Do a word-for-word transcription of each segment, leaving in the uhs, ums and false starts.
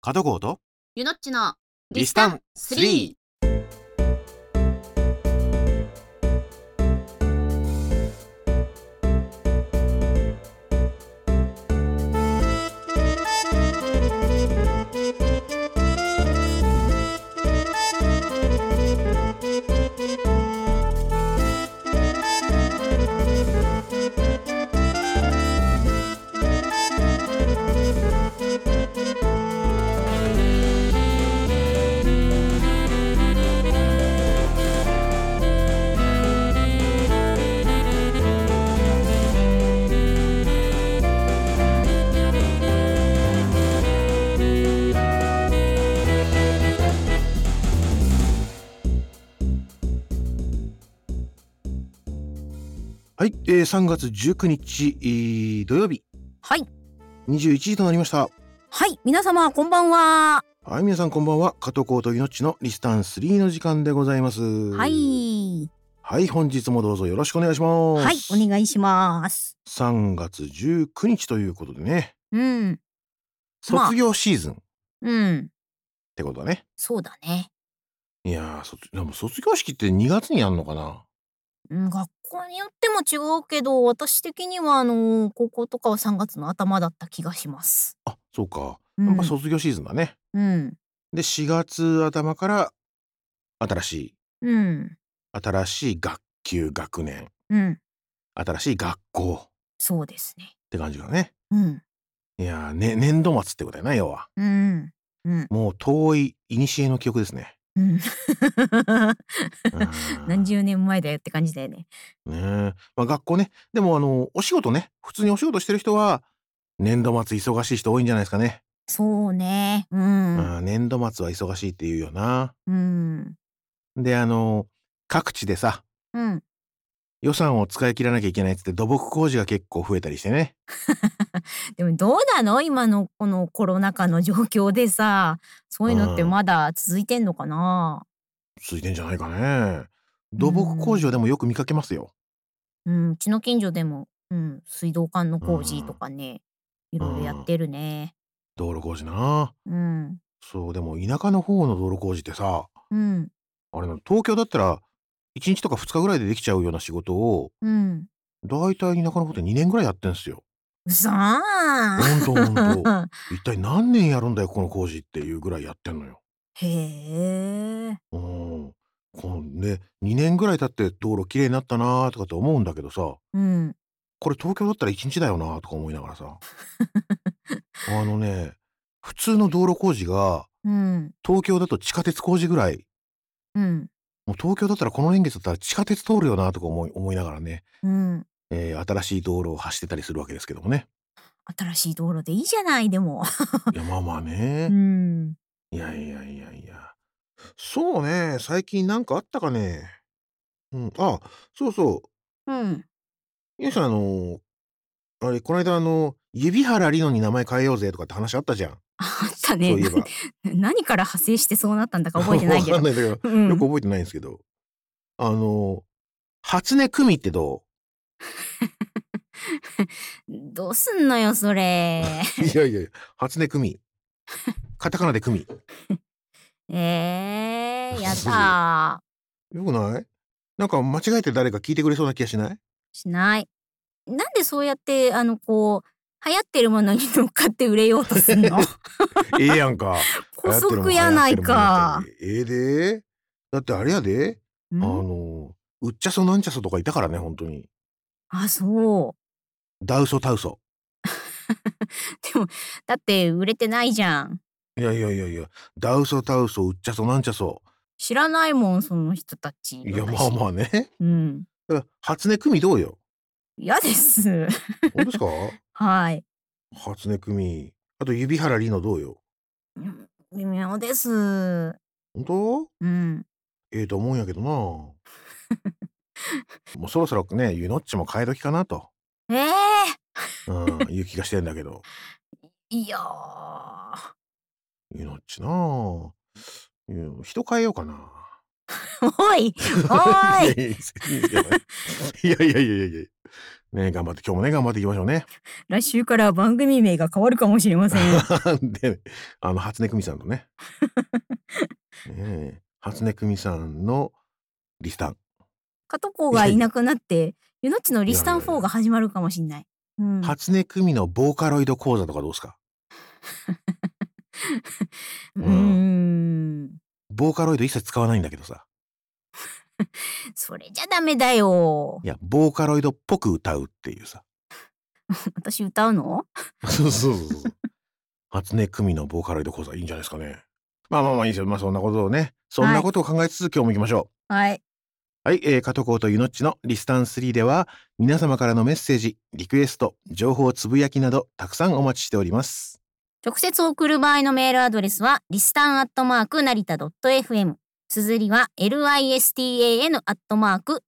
角郷とゆのっちのリスタンスリー。はい、えー、さんがつじゅうくにち、えー、土曜日、 はい。 にじゅういちじとなりました。 はい、皆様こんばんは。 はい、皆さんこんばんは。加藤浩といのっちのリスタンスリーの時間でございます。 はい。 はい、本日もどうぞよろしくお願いします。 はい、お願いします。 さんがつじゅうくにちということでね。 うん。 卒業シーズンっうん。 てことだね。 そうだね。 いやー、卒でも卒業式ってにがつにやんのかな。 うん、学校によっても違うけど、私的にはあのー高校とかはさんがつの頭だった気がします。 あ、そうか。やっぱうん。 卒業シーズンだね。 うん。 で、しがつ頭から新しい、 うん。 新しい学級学年、 うん。 新しい学校っそうですね。 て感じだね。 うん。 いやー、ね、年度末ってことだよな、要は。 うん。うん。 もう遠い古の記憶ですね。 うん。 うーん。 何十年前だよって感じだよね。 ねえ。まあ、学校ね。でもあの、お仕事ね、普通にお仕事してる人は、年度末忙しい人多いんじゃないですかね。 そうね。うん。 あー年度末は忙しいって言うよな。 うん。 で、あの、各地でさ、 うん。 予算を使い切らなきゃいけないっつって土木工事が結構増えたりしてね。 でもどうなの今のこのコロナ禍の状況でさ、そういうのってうん。 まだ続いてんのかな？ 続いてんじゃないかね。 う土木工事はん。 でもよく見かけますよ。 うん、うちの近所でも、うん、水道管のう工事とん。 かね、いうん。 ろいろやってるね。 道路工事な。 うん。 そう、でも田舎の方の道路工事ってさ、 うん。 あれな、東京だったらいちにちとかふつかぐらいでできちゃうような仕事を、 うん。 だいたい田舎の方でにねんぐらいやってんすよ。 うそー。 ほんとほんと。一体何年やるんだよ、この工事っていうぐらいやってんのよ。 へえ。 うーん。このね、にねんぐらい経って道路綺麗になったなとかって思うんだけどさ、 うん。 これ東京だったらいちにちだよなとか思いながらさ。あのね、普通の道路工事が、 うん。 東京だと地下鉄工事ぐらい、 うん。 もう東京だったらこの年月だったら地下鉄通るよなとか思い思いながらね、 うん。 えー新しい道路を走ってたりするわけですけどもね。 新しい道路でいいじゃない、でも。 いや、まあまあうね。 ん。 いやいやいやいや。そうね、最近なんかあったかね。うん、あ、そうそう。 うん。 ゆうさん、あの、あれ、こないだ、あの、指原莉乃に名前変えようぜとかって話あったじゃん。 あったね。なそういえば。 何から派生してそうなったんだか覚えてないわけど。 かんないんだけど、 うん。 よく覚えてないんすけど。あの、初音久美ってどう？ どうすんのよ、それ。 いやいや、初音久美。カタカナで久美。 ええ、やそうそう。 だ。 よくない？なんか間違えて誰か聞いてくれそうな気がしない？ しない。なんでそうやって、あの、こう、流行ってるものに乗っかって売れようとすんの？ ええやんか。流姑行ってるもん息やない流行ってるもんだったらか。 ええで。だってあれやで、あん？ の、うっちゃそなんちゃそとかいたからね、ほんとに。 あ、そう。 ダウソタウソ。 でも、だって売れてないじゃん。 いやいやいやいや、ダウソタウソ、うっちゃそなんちゃそ。 知らないもん、その人たち、 いや、まあ私。 まあね。 うん。 だから初音久美どうよ？ 嫌です。 ほんとですか？ はい。 初音久美。あと指原莉乃どうよ？ うん、微妙です。 ほんと？ うん。 ええと思うんやけどな。もうそろそろね、ゆのっちも替え時かなと、 ええ！ うん、いう気がしてんだけど。 いや。 ゆのっちなあ。いや、人変えようかな。 おい、おーい。 いやいやいや、いやいやいやいやいや。ね、頑張って今日もね、頑張っていきましょうね。 来週から番組名が変わるかもしれません。 で、あの初音久美さんとね。ねえ、初音久美さんのリスタン。 加藤浩いやいや。 がいなくなって、ゆのっちのリスタンフォーいやいやいや。 が始まるかもしんない。うん。 初音久美のボーカロイド講座とかどうすか？ うーうん。 ん。 ボーカロイド一切使わないんだけどさ。 それじゃダメだよ。 いや、ボーカロイドっぽく歌うっていうさ。 私歌うの？ そうそうそうそう。初音久美のボーカロイド講座いいんじゃないですかね。まあまあまあいいですよ。まあそんなことをね、そんなはい。 ことを考えつつ今日も行きましょう。 はい。 はい、えー、加藤浩とゆのっちのリスタンスリーでは皆様からのメッセージ、リクエスト、情報つぶやきなどたくさんお待ちしております。 直接送る場合のメールアドレスはリスタンアットマーク成田 .fm。綴りは listan アットマーク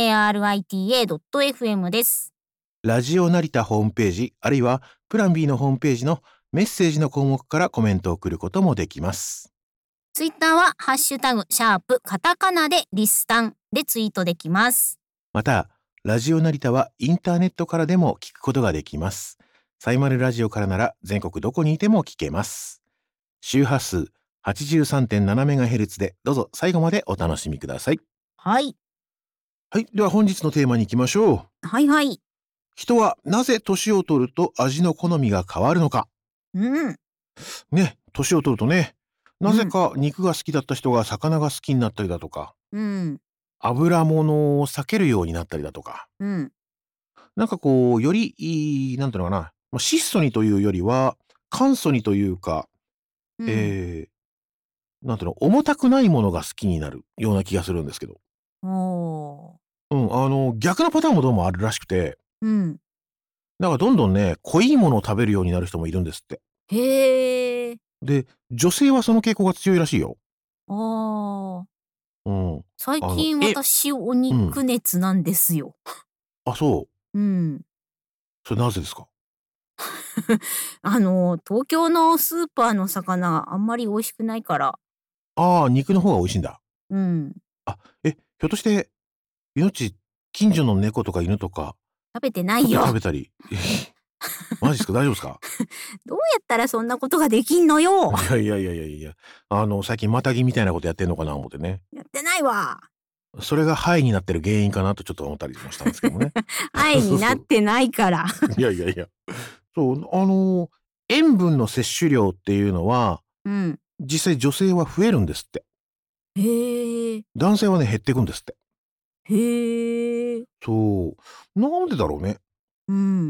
narita.fm です。 ラジオ成田ホームページ、あるいはプラン B のホームページのメッセージの項目からコメントを送ることもできます。 ツイッターはハッシュタグシャープカタカナでリスタンでツイートできます。 また、ラジオ成田はインターネットからでも聞くことができます。サイマルラジオからなら全国どこにいても聞けます。周波数 はちじゅうさんてんななメガヘルツ でどうぞ最後までお楽しみください。 はい。 はい、では本日のテーマに行きましょう。 はいはい。 人はなぜ年を取ると味の好みが変わるのか。 うん。 ね、年を取るとね、なぜうん。 か肉が好きだった人が魚が好きになったりだとか、 うん。 油物を避けるようになったりだとか、 うん。 なんかこう、よりいい、なんていうのかな、まあ質素にというよりは、簡素にというか、 うん。 えー、なんていうの、重たくないものが好きになるような気がするんですけど。 おー。 うん、あの、逆のパターンもどうもあるらしくて、 うん。 なんかどんどんね、濃いものを食べるようになる人もいるんですって。 へー。 で、女性はその傾向が強いらしいよ。 あー。 うん。 最あの、 近え私おうん。 肉熱なんですよ。 あ、そう。 うん。 それなぜですか？ あの、東京のスーパーの魚あんまり美味しくないから。 ああ、肉の方が美味しいんだ。 うん。 あ、え、ひょっとして、いのち、近所の猫とか犬とか、 食べてなちょっといよ。 食べたり、え、マジっすか？大丈夫ですか？ どうやったらそんなことができんのよ。 いやいやいやいやいや、あの、最近マタギみたいなことやってんのかな思ってね。 やってないわ。 それがハイになってる原因かなとちょっと思ったりもしたんですけどもね。 愛にそうそう。 なってないから。 いやいやいや。そう、あの、塩分の摂取量っていうのは、 うん。 実際女性は増えるんですって。 へえ。 男性はね、減っていくんですって。 へえ。 そう。なんでだろうね。 うん。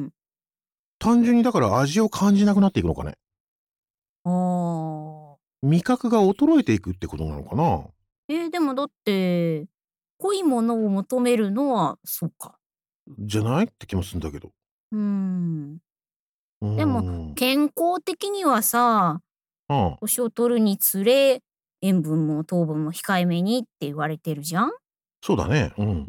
単純にだから味を感じなくなっていくのかね。 ああ。 味覚が衰えていくってことなのかな？ えー、でもだって、濃いものを求めるのはそうか。 じゃないって気もするんだけど。 うーん。 うーでもん。 健康的にはさ、 ああ、 年を取るにつれ、塩分も糖分も控えめにって言われてるじゃん？ そうだね。うん。 うん。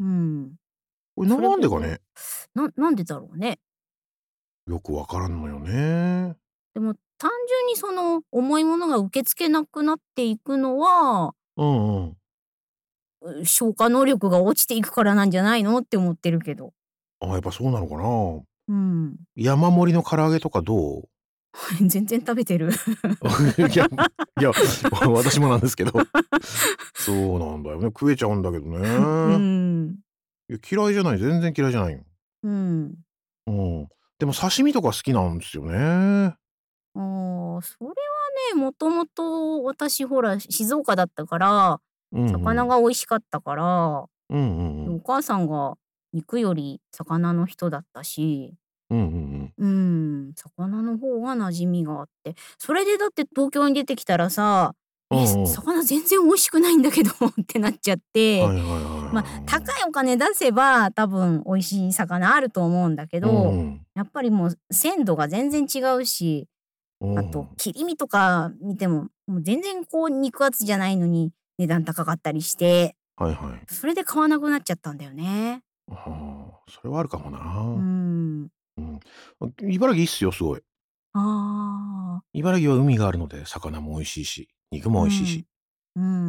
これそれが、 なんでかね、 ななんでだろうね。 よくわからんのよね。 でも単純にその重いものが受け付けなくなっていくのは、 うんうん。 う消化能力が落ちていくからなんじゃないのって思ってるけど。 あ、やっぱそうなのかな。 うん。 山盛りの唐揚げとかどう？ 全然食べてる。 いや、いや、私もなんですけど。そうなんだよね。食えちゃうんだけどうね。 ん。 いや、嫌いじゃない、全然嫌いじゃないよ。 うん。 うん。でも刺身とか好きなんですよね。 ああ、それはね、もともと私ほら静岡だったから、 うんうん。 魚が美味しかったから、 うんうんうん。 お母さんが肉より魚の人だったし、 うんうんうん。 うん、魚の方が馴染みがあって、それでだって東京に出てきたらさ、え、 うんうん。 魚全然美味しくないんだけどってなっちゃって、 はいはいはいま、 はい。 高いお金出せば多分美味しい魚あると思うんだけうど、 ん。 やっぱりもう鮮度が全然違うし、あとうん。 切り身とか見ても、もう全然こう肉厚じゃないのに値段高かったりして、 はいはい。 それで買わなくなっちゃったんだよね。 はあ、それはあるかもうーな。 ん。 うん。茨城いいっすよ、すごい。 ああ。 茨城は海があるので、魚も美味しいし、肉もうん。 美味しいし。 うん。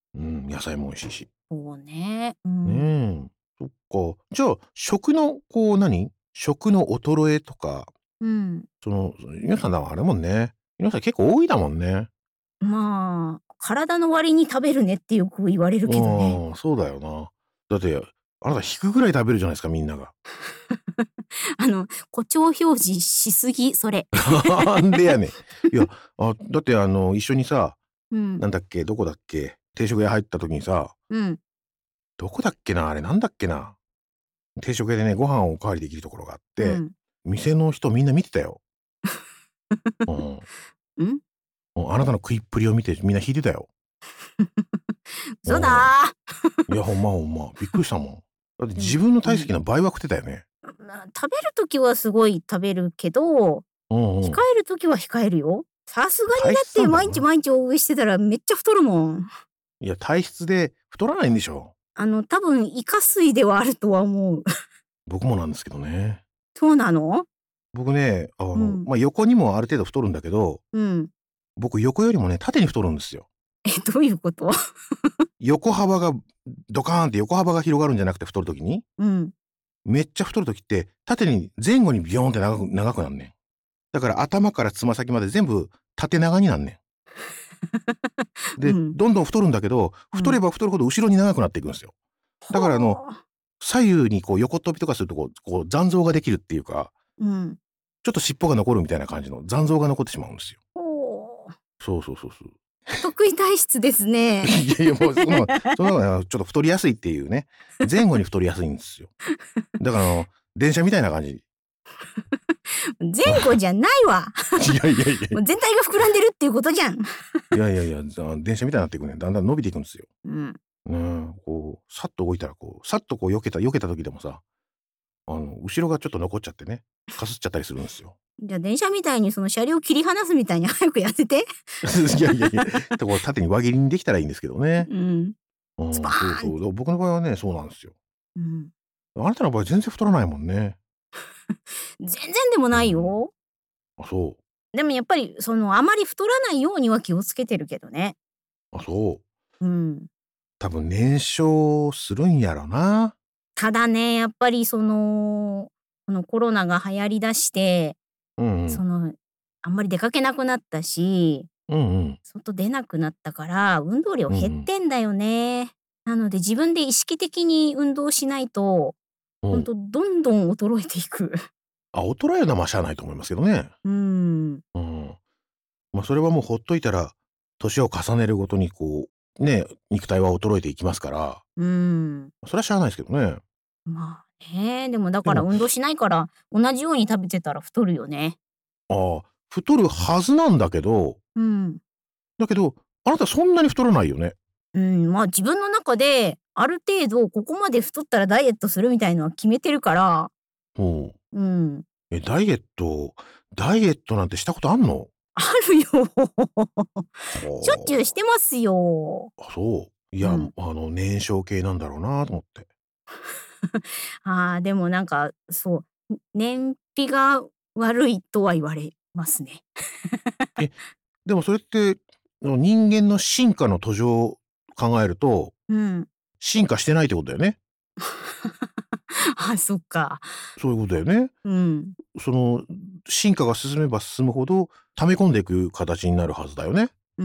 うん、野菜も美味しいし。 そうね。うん。 ねえ。そっか。じゃあ、食のこう何食の衰えとか、 うん。 その、皆さんだあれもんね。皆さん結構多いだもんね。 まあ、体の割に食べるねってよく言われるけどね。 うん、そうだよな。だって、あなた引くぐらい食べるじゃないですか、みんなが。 あの、誇張表示しすぎ、それ。 なんでやねん。いや、あ、だってあの、一緒にさ、 うん。 なんだっけ、どこだっけ、定食屋入った時にさ、 うん。 どこだっけな、あれなんだっけな。定食屋でね、ご飯をお代わりできるところがあって、 うん。 店の人みんな見てたよ。うん。 うん？ うん、あなたの食いっぷりを見てみんな引いてたよ。う嘘ん。 だ。 いや、ほんまほんま。びっくりしたもん。だってでも、 自分のうん。 体積の倍は食ってたよね。 まあ、食べる時はすごい食べるけど、控うんうん。 える時は控えるよ。さすがに体質なだってんだろうな。 毎日毎日大食いしてたらめっちゃ太るもん。 いや、体質で太らないんでしょ。 あの、多分イカ水ではあるとは思う。 僕もなんですけどね。 そうなの？ 僕ね、あの、 うん。 ま、横にもある程度太るんだけど、 うん。 僕横よりもね、縦に太るんですよ。 え、どういうこと？ 横幅がドカーンって横幅が広がるんじゃなくて太る時に、 うん。 めっちゃ太る時って縦に前後にビヨーンって長く長くなんねん。だから頭からつま先まで全部縦長になんねん。で、 うん。 どんどん太るんだけど、太れうん。 ば太るほど後ろに長くなっていくんすよ。だからあの、 はあ。 左右にこう横っ飛びとかするとこうこう残像ができるっていうか、 うん。 ちょっと尻尾が残るみたいな感じの残像が残ってしまうんですよ。 ほう。 そうそうそうそう。 得意体質ですね。 いやいや、もうそのそのちょっと太りやすいっていうね、前後に太りやすいんですよ。だからあの、電車みたいな感じ。 前後じゃないわ。 いやいやいやいや。 もう全体が膨らんでるっていうことじゃん。 いやいやいや、ざ電車みたいになっていくね。だんだん伸びていくんですよ。 うん。 うん、こう、さっと動いたらこう、さっとこう避けた避けた時でもさ、あの、後ろがちょっと残っちゃってね、かすっちゃったりするんですよ。 じゃあ電車みたいにその車両を切り離すみたいに早くやせて。 いやいやいや、でこう縦に輪切りにできたらいいんですけどね。 うん。 うスパん、そうーンって。 そう。僕の場合はね、そうなんですよ。 うん。 あなたの場合全然太らないもんね。 全然でもないうん。 よ。 あ、そう。 でもやっぱりそのあまり太らないようには気をつけてるけどね。 あ、そう。 うん。 多分燃焼するんやろな。 ただね、やっぱりその、このコロナが流行りだして、 うんうん。 その、あんまり出かけなくなったし、 うんうん。 外出なくなったから、運動量減っうんうん。 てんだよね。なので自分で意識的に運動しないと、 うん。 ほんとどんどん衰えていく。 あ、衰えるのはま、しゃあないと思いますけどね。 うーん。 うん。ま、それはもうほっといたら、年を重ねるごとにこう、ね、肉体は衰えていきますから、 うーん。 それはしゃあないですけどね。 まあね、でもだでも、 から運動しないから、同じように食べてたら太るよね。 ああ、太るはずなんだけど、 うん。 だけど、あなたそんなに太らないよね。 うん、まあ自分の中で、ある程度ここまで太ったらダイエットするみたいのは決めてるから、 ほう。 うん。 え、ダイエットダイエットなんてしたことあんの？ あるよ。しょっちゅうしはてますよ。 あ。あ、そう。いや、 うん。 あの、燃焼系なんだろうなと思って。 ああ、でもなんか、そう、ん燃費が悪いとは言われますね。 え、でもそれって、あの、人間の進化の途上を考えると、 うん。 進化してないってことだよね。 あ、そっか。 そういうことだよね。 うん。 その、進化が進めば進むほど、溜め込んでいく形になるはずだよね。 うん。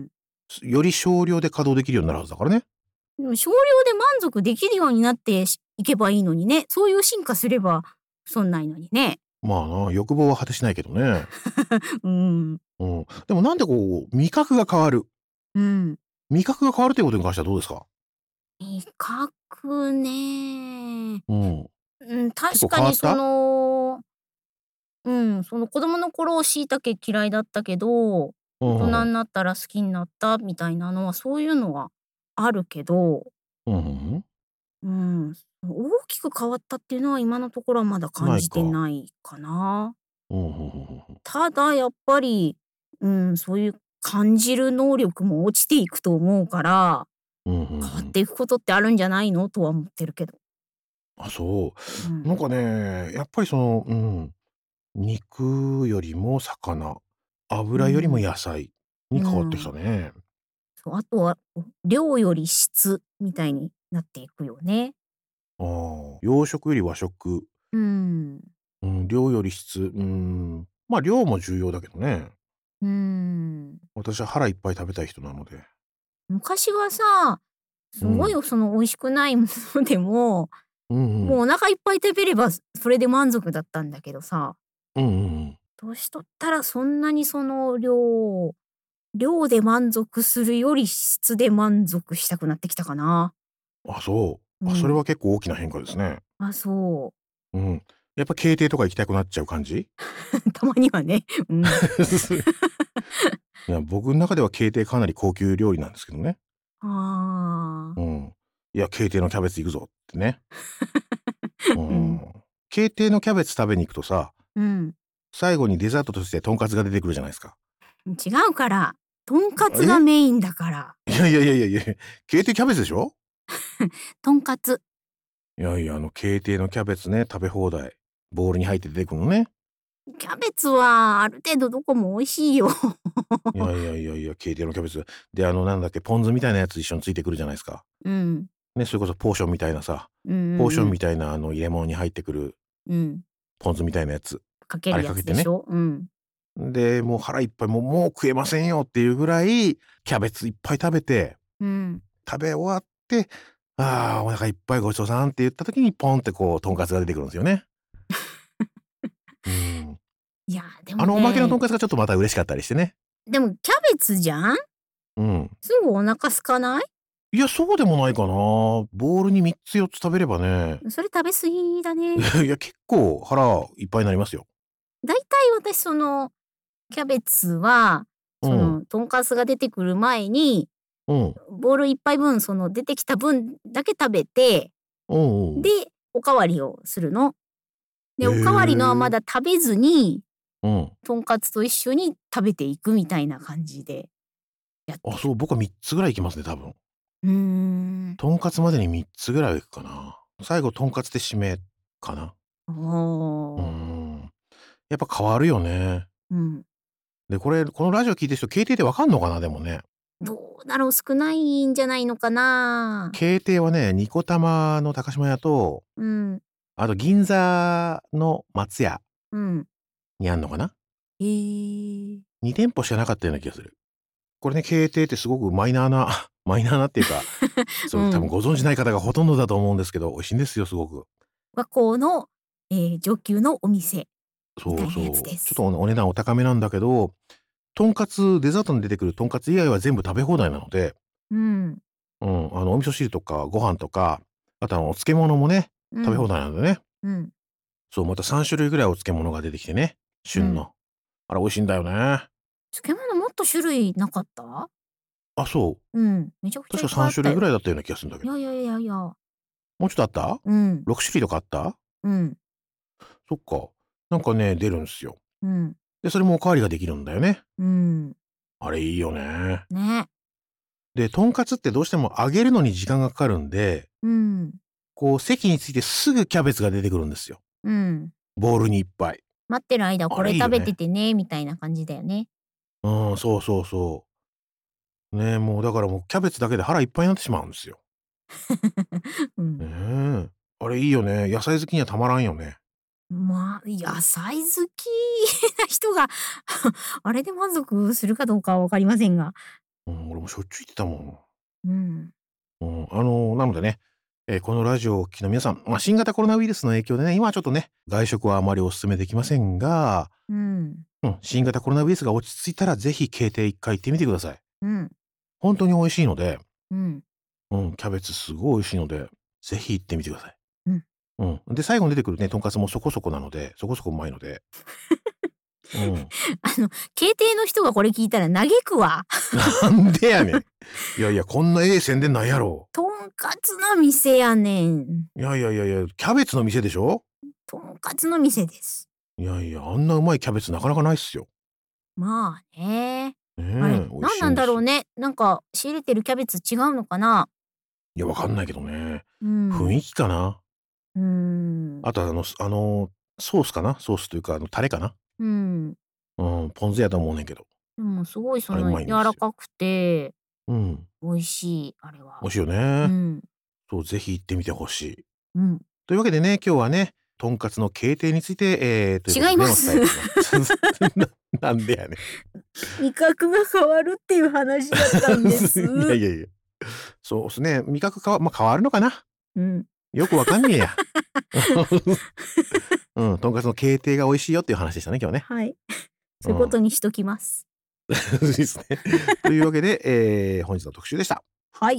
より少量で稼働できるようになるはずだからね。 でも少量で満足できるようになってしいけばいいのにね。そういう進化すればそんないのにね。 まあな、欲望は果てしないけどね。 うん。 うん。でもなんでこう、味覚が変わる。 うん。 味覚が変わるということに関してはどうですか？ 味覚ね。 うん。 うん、 結構確かにそ変わった？ の、うん、その子供の頃椎茸嫌いだったけど、 うん、 大うんうん。 人になったら好きになったみたいなのは、そういうのはあるけど、 うん、うんうん。 うん、大きく変わったっていうのは今のところはまだ感じてないか。 ないかな。 うん、ふんふんふんふん。 ただやっぱり、うん、そういう感じる能力も落ちていくと思うから、 うん、ふん変わっふん。 ていくことってあるんじゃないのとは思ってるけど。 あ、そうん。 う。なんかね、やっぱりその、うん、肉よりも魚、 う油よりもん。 野菜に変わってきうん。 たね。 そう、あとは、量より質みたいになっていくよね。 ああ、洋食より和食。 うん。 うん、量より質、うーん、ま、量も重要だけどね。 うーん。 私は腹いっぱい食べたい人なので。 昔はさ、すごいうん。 その美味しくないものでも、 うんうん。 もうお腹いっぱい食べればそれで満足だったんだけどさ、 うんうんうん。 年取ったらそんなにその量量で満足するより質で満足したくなってきたかな。 あ、そう。あ、それうん。 は結構大きな変化ですね。 あ、そう。 うん。やっぱケーテイとか行きたくなっちゃう感じ？ たまにはね。うん。 いや、僕ん中ではケーテイかなり高級料理なんですけどね。 ああ。 うん。いや、ケーテイのキャベツ行くぞってね。ううん。 ん。ケーテイのキャベツ食べに行くとさ、 うん。 最後にデザートとしてとんかつが出てくるじゃないですか。 違うから。とんかつがえ？ メインだから。 いやいやいやいやいや、ケーテイキャベツでしょ？ とんかつ。 いやいや、あの、ケーテイのキャベツね、食べ放題。ボウルに入って出てくるのね。 キャベツはある程度どこも美味しいよ。 いやいやいやいや、ケーテイのキャベツ。で、あの、なんだっけ、ポン酢みたいなやつ一緒についてくるじゃないですか。 うん。 ね、それこそポーションみたいなさ、 うんうんうん。 ポーションみたいなあの入れ物に入ってくるうん。 ポン酢みたいなやつ。あかけるやれかけてね。 つでしょ。うん。 で、もう腹いっぱい、もうもう食えませんよっていうぐらい、キャベツいっぱい食べて、 うん。 食べ終わって、ああ、お腹いっぱいごちそうさんって言った時にポンってこう、とんかつが出てくるんですよね。うん。 いや、であのおまけのとんもね、 かつがちょっとまた嬉しかったりしてね。 でもキャベツじゃん？ うん。 すぐお腹空かない？ いや、そうでもないかな。ボウルにみっつよっつ食べればね。 それ食べ過ぎだね。 いや、結構腹いっぱいになりますよ。 だいたい私その、キャベツは、 うん。 その、とんかつが出てくる前に、 うん。 ボウルいっぱい分、その出てきた分だけ食べて、 うんうんうん。 で、おかわりをするの。で、 へおかわりのはまえ。 だ食べずに、 うん。 とんかつと一緒に食べていくみたいな感じでやっあ、 てる。 そう、僕はみっつぐらいいきますね、多分。 うーん。 とんかつまでにみっつぐらいはいくかな。最後とんかつで締めかな。 あうーあ。 ん。やっぱ変わるよね。 うん。 で、これ、このラジオ聞いてる人、ケーテイでわかんのかな、でもね。 どうだろう、少ないんじゃないのかな。 ケーテイはね、ニコタマの高島屋と、 うん、 あと銀座の松屋うん。 にあんのかな。 へえ。 に店舗しかなかったような気がする。これね、ケーテイってすごくマイナーなマイナーなっていうか、それ多分うん。 ご存知ない方がほとんどだと思うんですけど、美味しいんですよ、すごく。 和光の、えー上級のお店みそうたいなやつそう。ちょっとです。 おお値段お高めなんだけど、とんかつデザートに出てくるとんかつ以外は全部食べ放題なので、 うん、 うん、あの、お味噌汁とかご飯とか、あとあの、お漬物もね、食べ放うん、 題なんでね。 うん、 そう、またさん種類ぐらいお漬物が出てきてね、 うん。 旬の。あれ美味しいんだよね。 漬物もっと種類なかった？ あ、そう。 うん、めちゃくちゃいっ確かさん種類ぐらぱいあったよ。 いだったような気がするんだけど。 いやいやいやいや。 もうちょっとあった？ うん、 ろく 種類とかあった？ うん、 そっか。なんかね、出るんすよ。 うん、 で、それもお代わりができるんだよね。 うん。 あれいいよね。 ね。 で、とんかつってどうしても揚げるのに時間がかかるんで、 うん、 こう席に着いてすぐキャベツが出てくるんですよ。 うん。 ボウルにいっぱい。 待ってる間あこれ食べてれいいよね。 てね、みたいな感じだよね。 うん、そうそうそう。ね、もうだからもうキャベツだけで腹いっぱいになってしまうんですよ。 うねん。 え。あれいいよね。野菜好きにはたまらんよね。 まあ、野菜好きな人があれで満足するかどうかは分かりませんが。 うん、俺もしょっちゅう言ってたもん。 うん。 うん、あの、なのでね、えーこのラジオをお聞きの皆さん、まあ、新型コロナウイルスの影響でね、今はちょっとね、外食はあまりお勧めできませんが、 うん。 うん、新型コロナウイルスが落ち着いたらぜひケーテイ一回行ってみてください。 うん。 本当に美味しいので、 うん。 うん、キャベツすごい美味しいので、ぜひ行ってみてください。 うん。 うん。で、最後に出てくるね、とんかつもそこそこなので、そこそこうまいので。うん。 あの、ケーテイの人がこれ聞いたら嘆くわ。 なんでやねん。いやいや、こんなええ宣伝ないやろ。 とんかつの店やねん。 いやいやいやいや、キャベツの店でしょ？ とんかつの店です。 いやいや、あんなうまいキャベツなかなかないっすよ。 まあね。 ねあれ、 え、美味何なんしいんですよ。 だろうね。なんか仕入れてるキャベツ違うのかな？ いや、わかんないけどね。 うん。 雰囲気かな。 うーん。 あとあの、すあの、ソースかな？ソースというか、あの、タレかな？ うん。 うん、ポン酢やと思うねんけど、 でもすごいそあれうの柔まいんですよ。 らかくて、 うん。 美味しい、あれは。 美味しいようね。 ん。 そう、ぜひ行ってみてほしい。 うん。 というわけでね、今日はね、とんかつの形態について、ええ、ということでね、お伝違います。 えしまななんでやねん。 味覚が変わるっていう話だったんです。 いやいやいや。そうっすね、味覚かわま、変わるのかな。 うん。 よくわかんねえや。うん、とんかつの形態が美味しいよっていう話でしたね、今日ね。 はい。そういうこうん。 とにしときます。 いいですね。というわけで、ええ、本日の特集でした。 はい。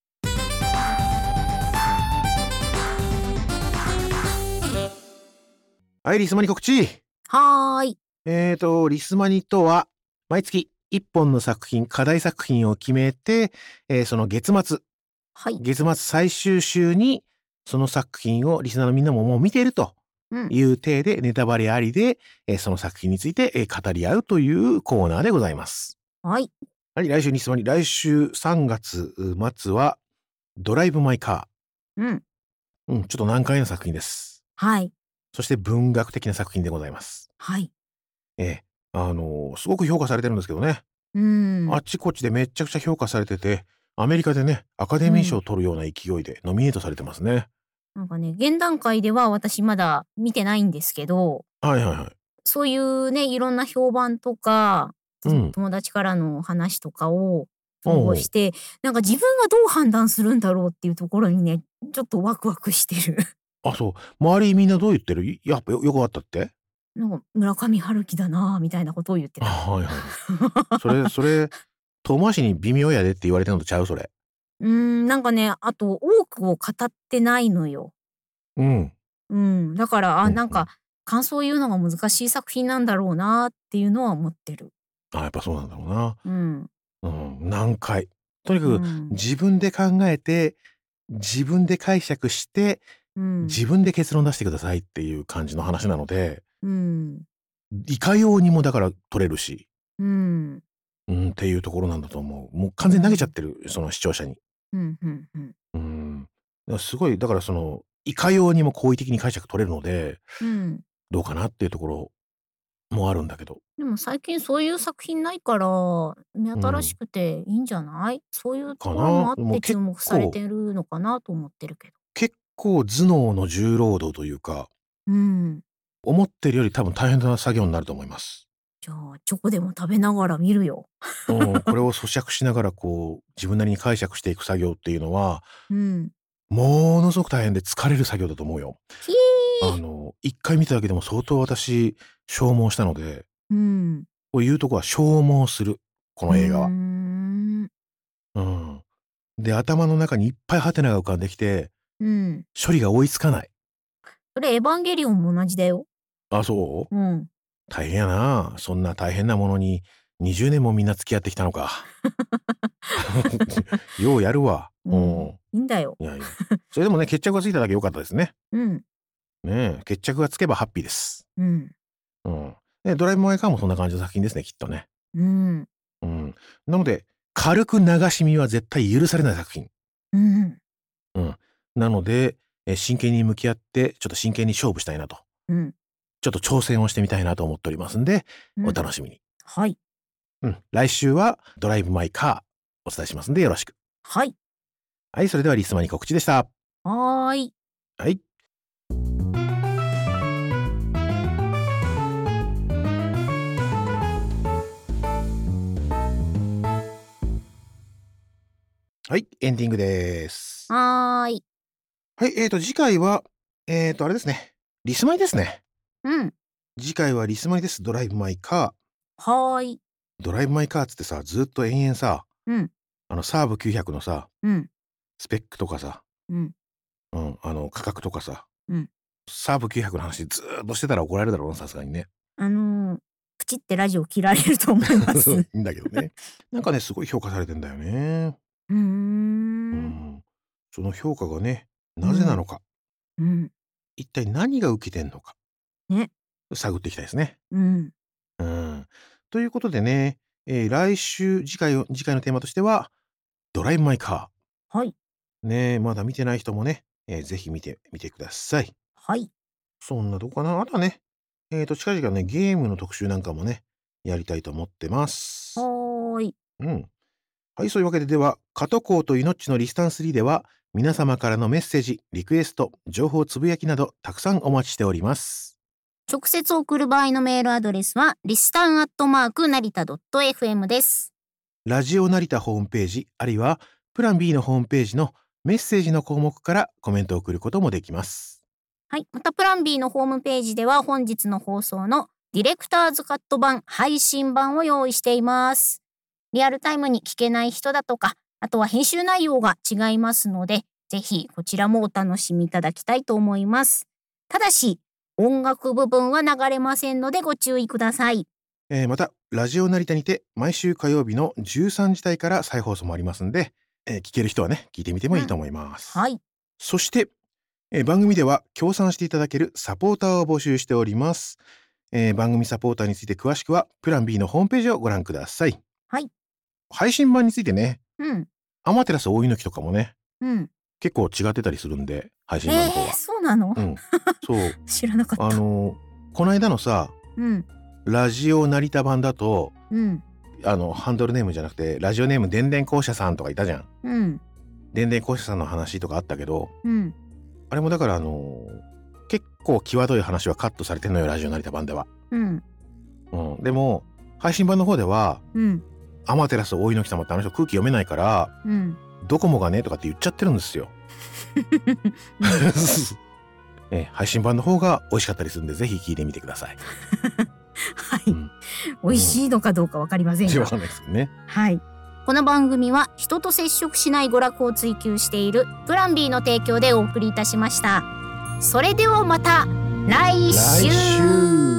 はい、リスマニ告知。 はーい。 えーと、リスマニとは、毎月いっぽんの作品、課題作品を決めて、えーその月末、 はい。 月末最終週に、その作品をリスナーのみんなももう見ているとうん。 いう体で、ネタバレありで、えーその作品について、えー語り合うというコーナーでございます。 はい。 はい、来週リスマニ、来週さんがつ末は、ドライブ・マイ・カうん。 ー。うん、ちょっと難解な作品です。 はい。 そして文学的な作品でございます。 はい。 ええ、あの、すごく評価されてるんですけどね。 うーん。 あっちこっちでめっちゃくちゃ評価されてて、アメリカでね、アカデミー賞うん。 を取るような勢いでノミネートされてますね。 なんかね、現段階では私まだ見てないんですけど、 はいはいはい。 そういうね、いろんな評判とか、とうん。 友達からの話とかをおうおう。 通して、なんか自分がどう判断するんだろうっていうところにね、ちょっとワクワクしてる。 あ、そう。周りみんなどう言ってる？いやっぱよ良かったって？ なんか村上春樹だなみたいなことを言ってあ、 た。 はいはいはい。それそれ、遠回しに微妙やでって言われてんのとちゃう？それ。 うーん、なんかね、あと多くを語ってないのよ。 うん。 うん、だから、あ、なんかうんうん。 感想を言うのが難しい作品なんだろうなっていうのは思ってる。 あ、やっぱそうなんだろうな。 うん。 うん、難解。とにかうくん。 自分で考えて、自分で解釈して、 うん。 自分で結論出してくださいっていう感じの話なので、 うん。 いかようにもだから取れるし、 うん。 うん、っていうところなんだと思う。もう完全に投げちゃっうん。 てる、その視聴者に。 うん、ふんふん。 うん。だからすごい、だからその、いかようにも好意的に解釈取れるので、 うん。 どうかなっていうところもあるんだけど。 でも最近そういう作品ないから、目うん。 新しくていいんじゃない？そういうとかな。 ころもあっもう結て注目され構てるのかなと思ってるけど。 結構頭脳の重労働というか、 うん。 思ってるより多分大変な作業になると思います。 じゃあ、チョコでも食べながら見るよ。 うん、これを咀嚼しながらこう、自分なりに解釈していく作業っていうのは、 うん。 ものすごく大変で疲れる作業だと思うよ。 ひえ。 あの、いっかい見ただけでも相当私、消耗したので、 うん。 こういうとこは消耗する、こうーの映画は。 ん。 うん。で、頭の中にいっぱいハテナが浮かんできて、 うん。 処理が追いつかない。 それエヴァンゲリオンも同じだよ。 あ、そう？ うん。 大変やな。そんな大変なものににじゅうねんもみんな付き合ってきたのか。ようやるわ。 うん。 うん。 いいんだよ。 いやいや。それでもね、決着がついただけ良かったですね。 うん。 ねえ、決着がつけばハッピーです。 うん。 うん。で、ドライブ・マイ・カーもそんな感じの作品ですね、きっとね。 うん。 うん。なので、軽く流し見は絶対許されない作品。 うん。 うん。なので、え、真剣に向き合って、ちょっと真剣に勝負したいなと。 うん。 ちょっと挑戦をしてみたいなと思っておりますんで、 うん。 お楽しみに。 はい。 うん。来週はドライブ・マイ・カーお伝えしますんでよろしく。 はい。 はい、それではリスマに告知でした。 はーい。 はい。はい、エンディングです。 はーい。 はい、えーと、次回は、えーと、あれですね。リスマイですね。 うん。 次回はリスマイです。ドライブ・マイ・カー。 はーい。 ドライブ・マイ・カーっつってさ、ずっと延々さ、 うん。 あの、サーブきゅうひゃくのさ、 うん。 スペックとかさ、 うん。 うん、あの、価格とかさ、 うん。 サーブきゅうひゃくの話ずーっとしてたら怒られるだろうな、さすがにね。 あの、プチってラジオ切られると思います。 いいんだけどね。なんかね、すごい評価されてんだよね。 うーん。 うん。その評価がね、 うん。 なぜなのか、 うん。 一体何が受けてんのか、 ね。 探っていきたいですね。 うん。 うん。ということでね、えー来週、次回を次回のテーマとしては、ドライブ・マイ・カはい。 ー。ねえ、まだ見てない人もね、えーぜひ見てみてください。 はい。 そんなとこかな。あとはね、えっと、近々ね、ゲームの特集なんかもね、やりたいと思ってまはす。 ーい。 うん。 はい、そういうわけで、では加藤校とイノッチのリスタンスリーでは皆様からのメッセージ、リクエスト、情報つぶやきなどたくさんお待ちしております。 直接送る場合のメールアドレスはリスタンアットマーク成田 .fm です。 ラジオ成田ホームページ、あるいはプラン B のホームページのメッセージの項目からコメントを送ることもできます。 はい、またプラン B のホームページでは本日の放送のディレクターズカット版、配信版を用意しています。リアルタイムに聞けない人だとか、あとは編集内容が違いますので、ぜひこちらもお楽しみいただきたいと思います。ただし音楽部分は流れませんのでご注意ください。 えー、またラジオ成田にて毎週火曜日のじゅうさんじ台から再放送もありますんで、えー、聞ける人はね聞いてみてもいいと思います。 うん、はい。 そして、えー、番組では協賛していただけるサポーターを募集しております。えー、番組サポーターについて詳しくはプラン B のホームページをご覧ください。 はい。 配信版についてね、 うん。 アマテラス大猪木とかもね、 うん、 結構違ってたりするんで、配信版の方は。 えー、そうなの？ うん、そう知らなかった。 あのー、この間のさ、 うん、 ラジオ成田版だと、 うん、 あのハンドルネームじゃなくてラジオネーム電電公社さんとかいたじゃん。 うん、 電電公社さんの話とかあったけど、 うん、 あれもだからあのー、結構際どい話はカットされてんのよ、ラジオ成田版では。 うん、 うん、でも配信版の方では、うん、アマテラス大猪木様ってあの人空気読めないから、うん、ドコモがねとかって言っちゃってるんですよ。え配信版の方が美味しかったりするんで、ぜひ聞いてみてください。 はい、うん、美味しいのかどうかわかりませんが、 わかんないですけどね。 はい。この番組は人と接触しない娯楽を追求しているプラン B の提供でお送りいたしました。それではまた来週。来週